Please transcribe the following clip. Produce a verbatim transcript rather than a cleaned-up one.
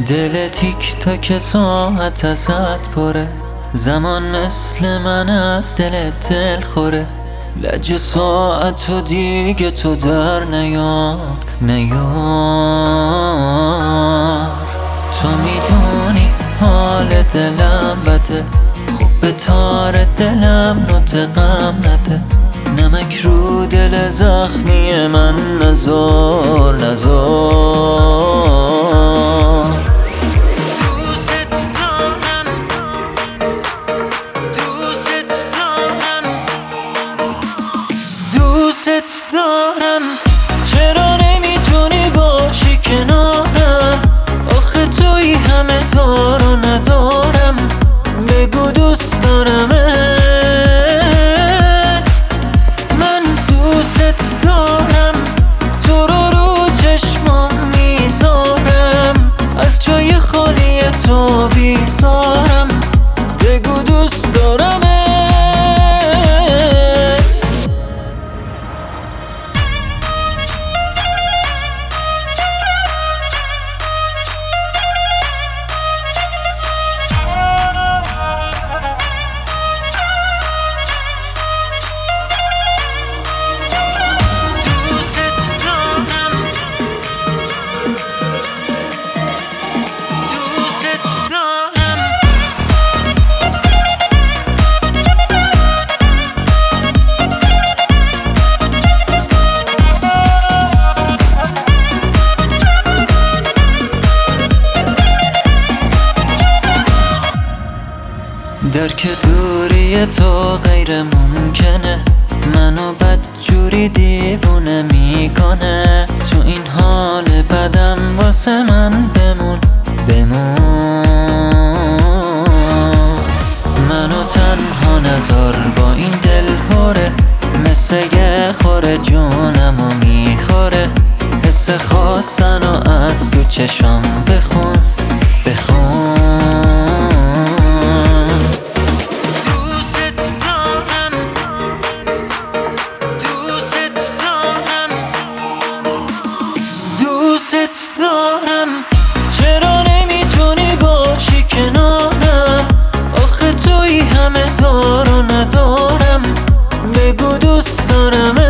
دل تیک تاک ساعت ازت پره، زمان مثل من از دلت دل خوره. لج ساعت و دیگه تو در نیار نیار. تو میدونی حال دلم بده، خوب به تار دلم نوت غم نده. نمک رو دل زخمی من نزار نزار. دوست دارم، چرا نمیتونی باشی کنارم؟ آخه توی همه دار و ندارم. بگو دوست دارمت، من دوست دارم. تو رو رو چشمام میذارم، از جای خالی تو بیزارم. بگو دوست دارمت. درک دوری تو غیر ممکنه، منو بدجوری دیوونه میکنه. تو این حال بدم واسه من بمون بمون. منو تنها نذار با این دل هوره، مثل یه خوره جونمو میخوره. حس خواستن و از تو چشام بخون بخون. دوست دارم، چرا نمیتونی باشی کنارم؟ آخه توی همه دار و ندارم. بگو دوست دارم.